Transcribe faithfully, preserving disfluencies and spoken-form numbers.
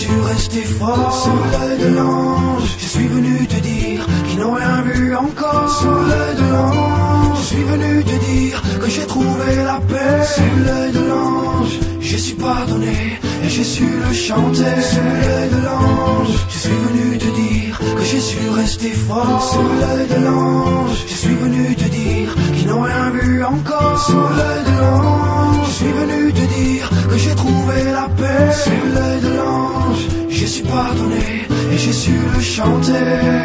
su rester fort. Sous l'œil de l'ange, je suis venu te dire qu'ils n'ont rien vu encore. Sous l'œil de l'ange, je suis venu te dire que j'ai trouvé la paix. Sous l'œil de l'ange, je suis pardonné et j'ai su le chanter. Sous l'œil de l'ange, je suis venu te dire que j'ai su rester fort. Sous l'œil de l'ange, je suis venu te dire qu'ils n'ont rien vu encore. Sous l'œil de l'ange, je suis venu te dire que j'ai trouvé la paix. Sous l'œil de l'ange, je suis pardonné et j'ai su le chanter.